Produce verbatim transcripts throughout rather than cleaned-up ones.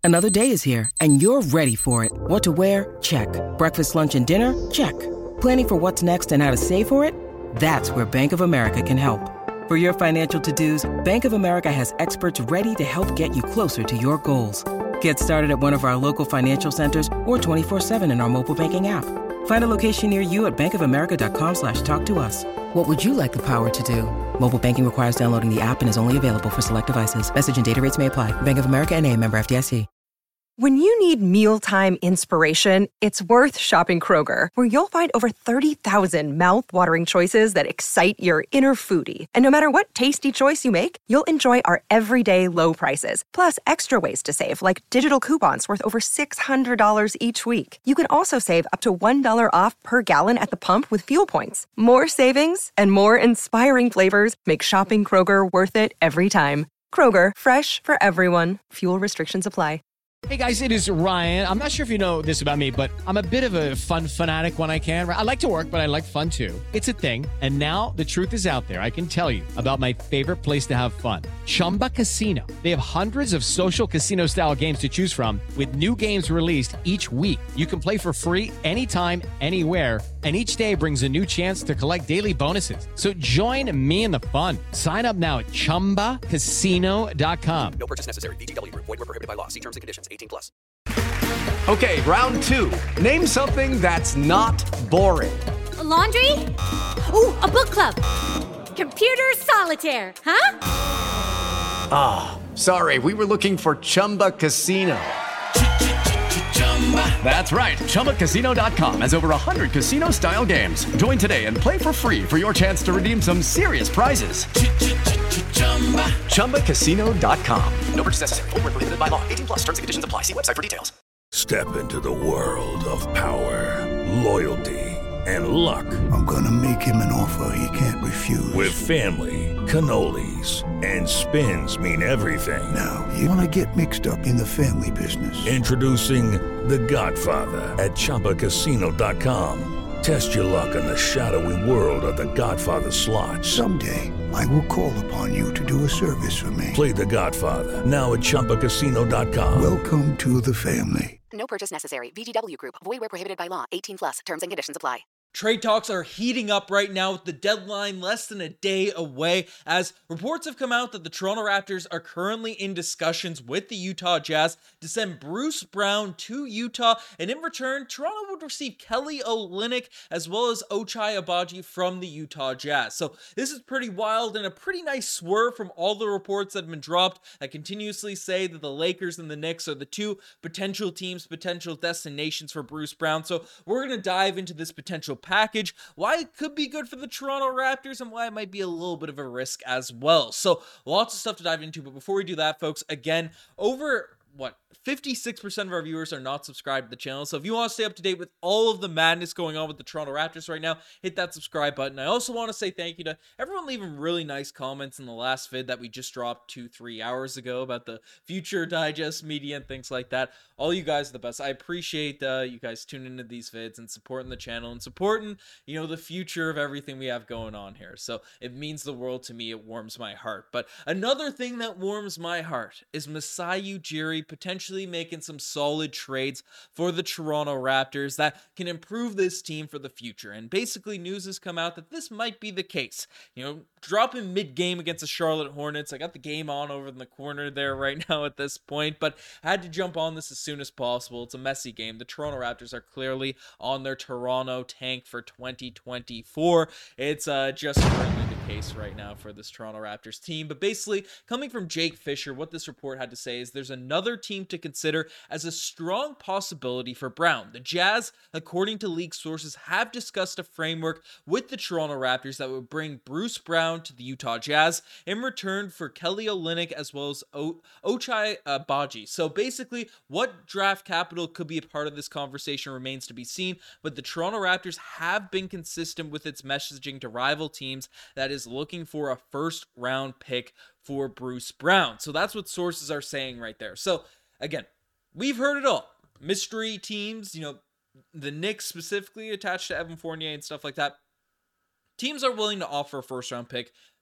Another day is here, and you're ready for it. What to wear? Check. Breakfast, lunch, and dinner? Check. Planning for what's next and how to save for it? That's where Bank of America can help. For your financial to-dos, Bank of America has experts ready to help get you closer to your goals. Get started at one of our local financial centers or twenty-four seven in our mobile banking app. Find a location near you at bankofamerica.com slash talk to us. What would you like the power to do? Mobile banking requires downloading the app and is only available for select devices. Message and data rates may apply. Bank of America N A, member F D I C. When you need mealtime inspiration, it's worth shopping Kroger, where you'll find over thirty thousand mouth-watering choices that excite your inner foodie. And no matter what tasty choice you make, you'll enjoy our everyday low prices, plus extra ways to save, like digital coupons worth over six hundred dollars each week. You can also save up to one dollar off per gallon at the pump with fuel points. More savings and more inspiring flavors make shopping Kroger worth it every time. Kroger, fresh for everyone. Fuel restrictions apply. Hey guys, it is Ryan. I'm not sure if you know this about me, but I'm a bit of a fun fanatic when I can. I like to work, but I like fun too. It's a thing. And now the truth is out there. I can tell you about my favorite place to have fun. Chumba Casino. They have hundreds of social casino style games to choose from with new games released each week. You can play for free anytime, anywhere. And each day brings a new chance to collect daily bonuses. So join me in the fun. Sign up now at chumba casino dot com. No purchase necessary. V G W Group. Void where prohibited by law. See terms and conditions. eighteen plus. Okay, round two. Name something that's not boring. A laundry? Ooh, a book club. Computer solitaire, huh? Ah, oh, sorry. We were looking for Chumba Casino. That's right. Chumba Casino dot com has over one hundred casino-style games. Join today and play for free for your chance to redeem some serious prizes. Chumba Casino dot com. No purchase necessary. Void where prohibited by law. eighteen plus. Terms and conditions apply. See website for details. Step into the world of power, loyalty, and luck. I'm gonna make him an offer he can't refuse. With family, cannolis, and spins mean everything. Now, you wanna get mixed up in the family business. Introducing The Godfather at Chumba Casino dot com. Test your luck in the shadowy world of The Godfather slot. Someday, I will call upon you to do a service for me. Play The Godfather, now at Chumba Casino dot com. Welcome to the family. No purchase necessary. V G W Group. Void where prohibited by law. eighteen plus. Terms and conditions apply. Trade talks are heating up right now with the deadline less than a day away, as reports have come out that the Toronto Raptors are currently in discussions with the Utah Jazz to send Bruce Brown to Utah, and in return, Toronto would receive Kelly Olynyk as well as Ochai Agbaji from the Utah Jazz. So this is pretty wild and a pretty nice swerve from all the reports that have been dropped that continuously say that the Lakers and the Knicks are the two potential teams, potential destinations for Bruce Brown. So we're going to dive into this potential package, why it could be good for the Toronto Raptors, and why it might be a little bit of a risk as well. So lots of stuff to dive into, but before we do that, folks, again, over what fifty-six percent of our viewers are not subscribed to the channel. So if you want to stay up to date with all of the madness going on with the Toronto Raptors right now, hit that subscribe button. I also want to say thank you to everyone leaving really nice comments in the last vid that we just dropped two, three hours ago about the future digest media and things like that. All you guys are the best. I appreciate uh, you guys tuning into these vids and supporting the channel and supporting, you know, the future of everything we have going on here. So it means the world to me. It warms my heart. But another thing that warms my heart is Masai Ujiri potentially making some solid trades for the Toronto Raptors that can improve this team for the future. And basically news has come out that this might be the case. You know, dropping mid-game against the Charlotte Hornets. I got the game on over in the corner there right now at this point, but I had to jump on this as soon as possible. It's a messy game. The Toronto Raptors are clearly on their Toronto tank for twenty twenty-four. It's uh, just currently the case right now for this Toronto Raptors team. But basically, coming from Jake Fisher, what this report had to say is there's another team to consider as a strong possibility for Brown. The Jazz, according to league sources, have discussed a framework with the Toronto Raptors that would bring Bruce Brown to the Utah Jazz in return for Kelly Olynyk as well as o- Ochai Agbaji. So basically, what draft capital could be a part of this conversation remains to be seen, but the Toronto Raptors have been consistent with its messaging to rival teams that is looking for a first round pick for Bruce Brown. So that's what sources are saying right there. So again, we've heard it all. Mystery teams, you know, the Knicks specifically attached to Evan Fournier and stuff like that. Teams are willing to offer a first round pick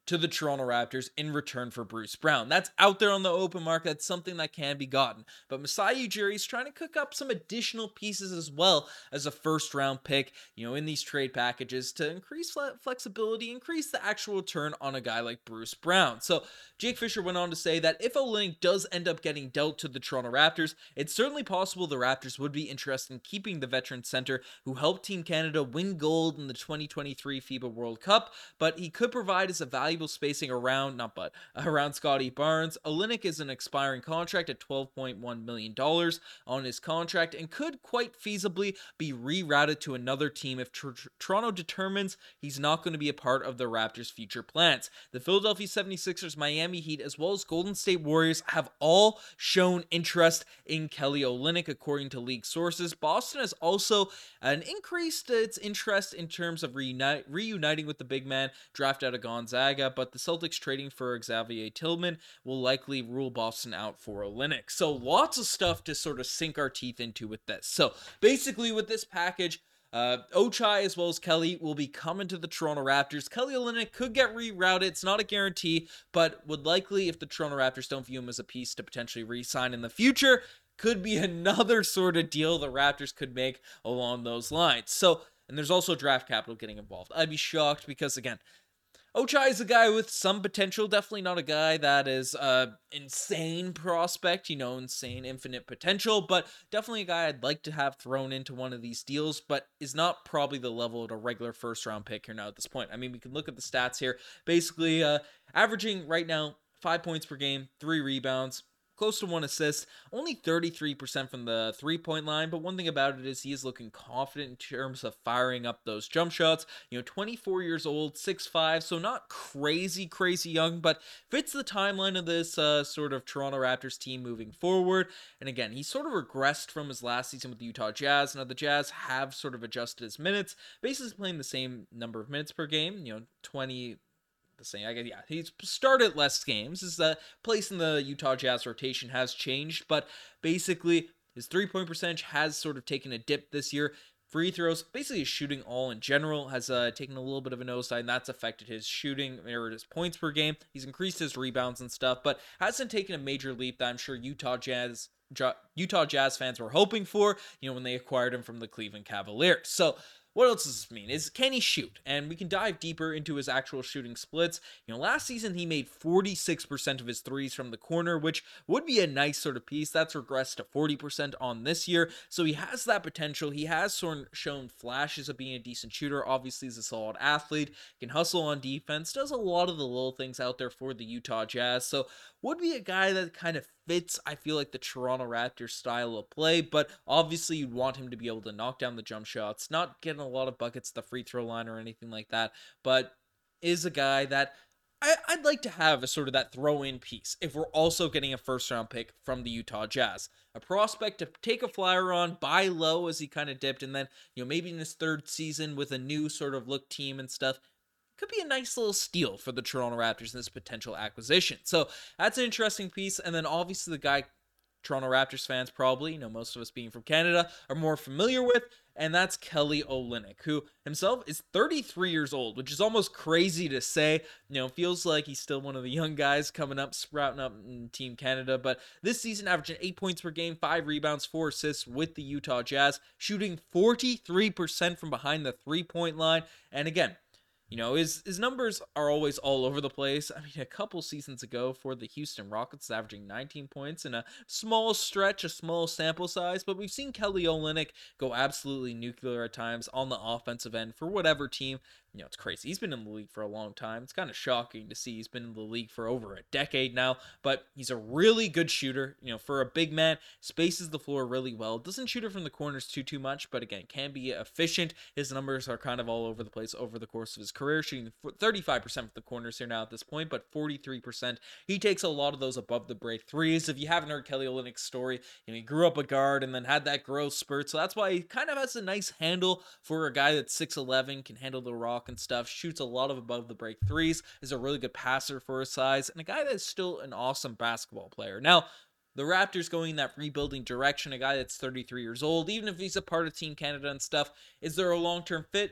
to the Toronto Raptors in return for Bruce Brown. That's out there on the open market. That's something that can be gotten. But Masai Ujiri is trying to cook up some additional pieces as well as a first round pick, you know, in these trade packages to increase flexibility, increase the actual return on a guy like Bruce Brown. So Jake Fisher went on to say that if Olynyk does end up getting dealt to the Toronto Raptors, it's certainly possible the Raptors would be interested in keeping the veteran center who helped Team Canada win gold in the twenty twenty-three FIBA World Cup, but he could provide us a valuable spacing around, not but, around Scotty Barnes. Olynyk is an expiring contract at twelve point one million dollars on his contract and could quite feasibly be rerouted to another team if tr- tr- Toronto determines he's not going to be a part of the Raptors' future plans. The Philadelphia seventy-sixers, Miami Heat, as well as Golden State Warriors have all shown interest in Kelly Olynyk, according to league sources. Boston has also an increased its interest in terms of reunite, reuniting with the big man drafted out of Gonzaga, but the Celtics trading for Xavier Tillman will likely rule Boston out for Olynyk. So lots of stuff to sort of sink our teeth into with this. So basically with this package, Uh, Ochai as well as Kelly will be coming to the Toronto Raptors. Kelly Olynyk could get rerouted. It's not a guarantee, but would likely, if the Toronto Raptors don't view him as a piece to potentially re-sign in the future, could be another sort of deal the Raptors could make along those lines. So, and there's also draft capital getting involved. I'd be shocked because, again, Ochai is a guy with some potential, definitely not a guy that is uh insane prospect, you know, insane infinite potential, but definitely a guy I'd like to have thrown into one of these deals, but is not probably the level of a regular first round pick here now at this point. I mean, we can look at the stats here. Basically, uh averaging right now five points per game, three rebounds, close to one assist, only thirty-three percent from the three-point line, but one thing about it is he is looking confident in terms of firing up those jump shots. You know, twenty-four years old, six five, so not crazy, crazy young, but fits the timeline of this uh, sort of Toronto Raptors team moving forward. And again, he sort of regressed from his last season with the Utah Jazz. Now, the Jazz have sort of adjusted his minutes, basically playing the same number of minutes per game, you know, twenty... Saying, I guess, yeah, he's started less games. His uh, place in the Utah Jazz rotation has changed, but basically his three-point percentage has sort of taken a dip this year. Free throws, basically his shooting all in general, has uh, taken a little bit of a nosedive, and that's affected his shooting or his points per game. He's increased his rebounds and stuff, but hasn't taken a major leap that I'm sure Utah Jazz Utah Jazz fans were hoping for, you know, when they acquired him from the Cleveland Cavaliers. So what else does this mean? Is can he shoot? And we can dive deeper into his actual shooting splits. You know, last season he made forty-six percent of his threes from the corner, which would be a nice sort of piece. That's regressed to forty percent on this year. So he has that potential. He has sort of shown flashes of being a decent shooter. Obviously, he's a solid athlete, can hustle on defense, does a lot of the little things out there for the Utah Jazz. So would be a guy that kind of fits, I feel like, the Toronto Raptors style of play, but obviously you'd want him to be able to knock down the jump shots, not getting a lot of buckets at the free throw line or anything like that, but is a guy that I, I'd like to have as sort of that throw-in piece if we're also getting a first-round pick from the Utah Jazz. A prospect to take a flyer on, buy low as he kind of dipped, and then, you know, maybe in his third season with a new sort of look team and stuff, could be a nice little steal for the Toronto Raptors in this potential acquisition. So that's an interesting piece. And then obviously the guy Toronto Raptors fans probably, you know, most of us being from Canada, are more familiar with, and that's Kelly Olynyk, who himself is thirty-three years old, which is almost crazy to say. You know, feels like he's still one of the young guys coming up, sprouting up in Team Canada, but this season averaging eight points per game, five rebounds, four assists with the Utah Jazz, shooting forty-three percent from behind the three-point line. And again, you know, his, his numbers are always all over the place. I mean, a couple seasons ago for the Houston Rockets, averaging nineteen points in a small stretch, a small sample size, but we've seen Kelly Olynyk go absolutely nuclear at times on the offensive end for whatever team. You know, it's crazy. He's been in the league for a long time. It's kind of shocking to see he's been in the league for over a decade now, but he's a really good shooter. You know, for a big man, spaces the floor really well. Doesn't shoot it from the corners too, too much, but again, can be efficient. His numbers are kind of all over the place over the course of his career, shooting thirty-five percent from the corners here now at this point, but forty-three percent. He takes a lot of those above the break threes. If you haven't heard Kelly Olynyk's story, you know, he grew up a guard and then had that growth spurt, so that's why he kind of has a nice handle for a guy that's six eleven, can handle the rock and stuff, shoots a lot of above the break threes, is a really good passer for his size, and a guy that's still an awesome basketball player. Now, the Raptors going that rebuilding direction, a guy that's thirty-three years old, even if he's a part of Team Canada and stuff, is there a long-term fit?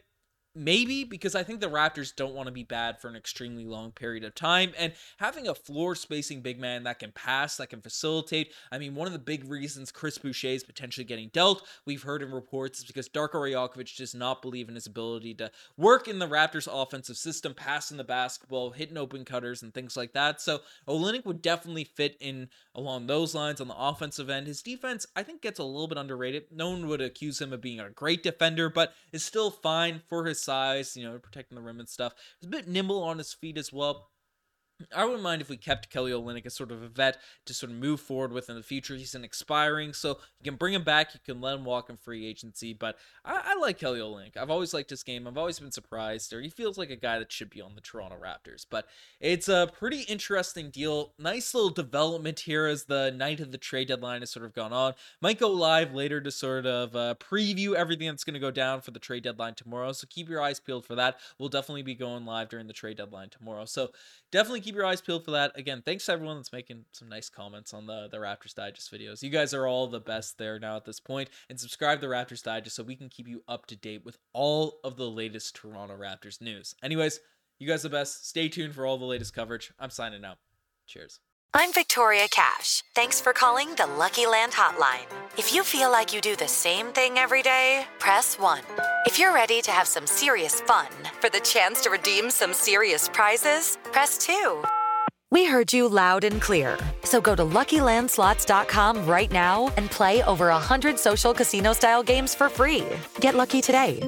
Maybe, because I think the Raptors don't want to be bad for an extremely long period of time, and having a floor-spacing big man that can pass, that can facilitate, I mean, one of the big reasons Chris Boucher is potentially getting dealt, we've heard in reports, is because Darko Rajakovic does not believe in his ability to work in the Raptors' offensive system, passing the basketball, hitting open cutters, and things like that. So Olynyk would definitely fit in along those lines on the offensive end. His defense, I think, gets a little bit underrated. No one would accuse him of being a great defender, but is still fine for his size, you know, protecting the rim and stuff. He's a bit nimble on his feet as well. I wouldn't mind if we kept Kelly Olynyk as sort of a vet to sort of move forward with in the future. He's an expiring, so you can bring him back. You can let him walk in free agency. But I, I like Kelly Olynyk. I've always liked his game. I've always been surprised. Or he feels like a guy that should be on the Toronto Raptors. But it's a pretty interesting deal. Nice little development here as the night of the trade deadline has sort of gone on. Might go live later to sort of uh, preview everything that's going to go down for the trade deadline tomorrow. So keep your eyes peeled for that. We'll definitely be going live during the trade deadline tomorrow. So definitely keep your eyes peeled for that. Again, thanks to everyone that's making some nice comments on the, the Raptors Digest videos. You guys are all the best there now at this point. And subscribe to the Raptors Digest so we can keep you up to date with all of the latest Toronto Raptors news. Anyways, you guys are the best. Stay tuned for all the latest coverage. I'm signing out. Cheers. I'm Victoria Cash. Thanks for calling the Lucky Land Hotline. If you feel like you do the same thing every day, press one. If you're ready to have some serious fun for the chance to redeem some serious prizes, press two. We heard you loud and clear. So go to Lucky Land Slots dot com right now and play over one hundred social casino-style games for free. Get lucky today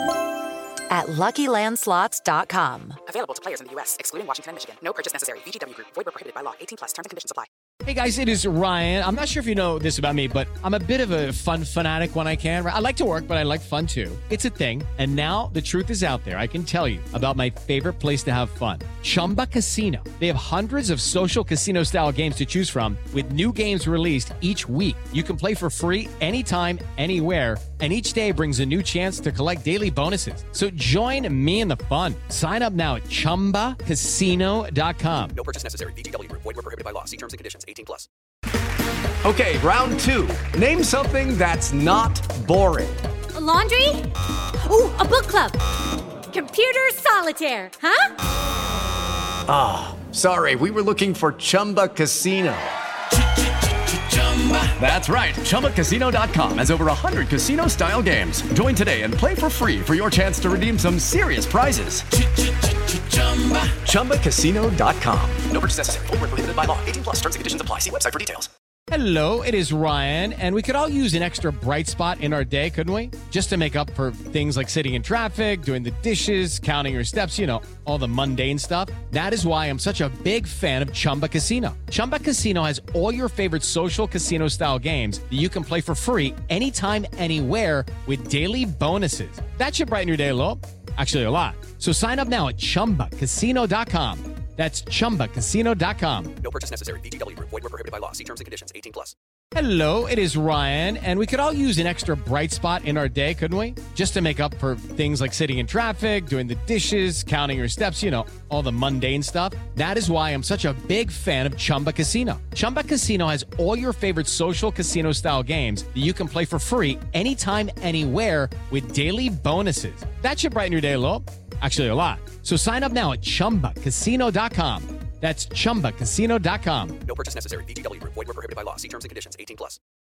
at Lucky Land Slots dot com. Available to players in the U S, excluding Washington and Michigan. No purchase necessary. V G W Group. Void where prohibited by law. eighteen plus. Terms and conditions apply. Hey guys, it is Ryan. I'm not sure if you know this about me, but I'm a bit of a fun fanatic when I can. I like to work, but I like fun too. It's a thing. And now the truth is out there. I can tell you about my favorite place to have fun. Chumba Casino. They have hundreds of social casino style games to choose from with new games released each week. You can play for free anytime, anywhere. And each day brings a new chance to collect daily bonuses. So join me in the fun. Sign up now at chumba casino dot com. No purchase necessary. V G W Group. Void where prohibited by law. See terms and conditions. eighteen plus. Okay, round two. Name something that's not boring. A laundry? Ooh, a book club. Computer solitaire, huh? Ah, oh, sorry. We were looking for Chumba Casino. That's right. Chumba Casino dot com has over one hundred casino-style games. Join today and play for free for your chance to redeem some serious prizes. Chumba Casino dot com. No purchase necessary. Void where prohibited by law. eighteen plus. Terms and conditions apply. See website for details. Hello, it is Ryan, and we could all use an extra bright spot in our day, couldn't we? Just to make up for things like sitting in traffic, doing the dishes, counting your steps, you know, all the mundane stuff. That is why I'm such a big fan of Chumba Casino. Chumba Casino has all your favorite social casino-style games that you can play for free anytime, anywhere with daily bonuses. That should brighten your day a little. Actually, a lot. So sign up now at chumba casino dot com. That's chumba casino dot com. No purchase necessary. V G W Group. Void where prohibited by law. See terms and conditions. eighteen plus. Hello, it is Ryan, and we could all use an extra bright spot in our day, couldn't we? Just to make up for things like sitting in traffic, doing the dishes, counting your steps, you know, all the mundane stuff. That is why I'm such a big fan of Chumba Casino. Chumba Casino has all your favorite social casino-style games that you can play for free anytime, anywhere with daily bonuses. That should brighten your day a little. Actually, a lot. So sign up now at chumba casino dot com. That's chumba casino dot com. No purchase necessary. V G W Group. Void where prohibited by law. See terms and conditions. eighteen plus.